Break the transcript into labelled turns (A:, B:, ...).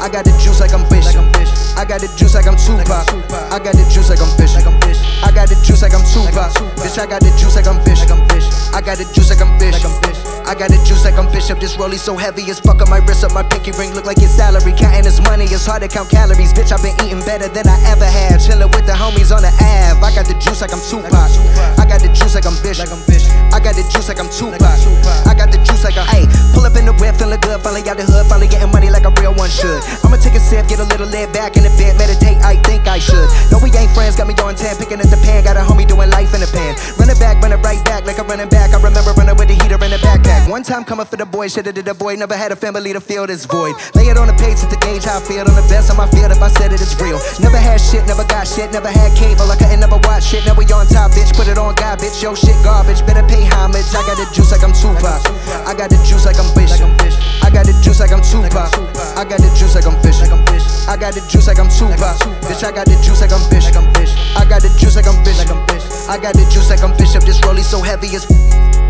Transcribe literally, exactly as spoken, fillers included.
A: I got the juice like I'm Bishop. I got the juice like I'm Tupac. I got the juice like I'm Bishop. I got the juice like I'm Tupac. Bitch, I got the juice like I'm Bishop. I got the juice like I'm Bishop. I got the juice like I'm Bishop. This rollie so heavy as fuck on my wrist up. My pinky ring look like his salary. Counting his money, it's hard to count calories. Bitch, I've been eating better than I ever had. Chillin' with the homies on the Ave. I got the juice like I'm Tupac. I got the juice like I'm Bishop. I got the juice like I'm Tupac. I got the juice like I'm. Ayy, pull up in the whip, feeling good. Finally out the hood, finally getting money like a real one should. I'ma take a sip, get a little lit back in the bed, meditate. I think I should. No, we ain't friends, got me on ten, picking at the pan. Got a homie doing life in the pan. Running back, running right back like a running back. I remember running with the heater in the backpack. One time coming for the boy, shit did the boy. Never had a family to fill this void. Lay it on the page to gauge how I feel. On the best on my field, if I said it, it's real. Never had shit, never got shit, never had cable. I couldn't never watch shit. Now we on top, bitch. Put it on God, bitch. Yo, shit garbage. Better pay homage. I got the juice like I'm Tupac. I got the juice like I'm Bishop. I got the juice like I'm Tupac. I got the juice like I'm Bishop. I got the juice like I'm Tupac. Bitch, I got the juice like I'm Bishop. I got the juice like I'm Bishop. I got the juice like I'm Bishop. This rollie so heavy as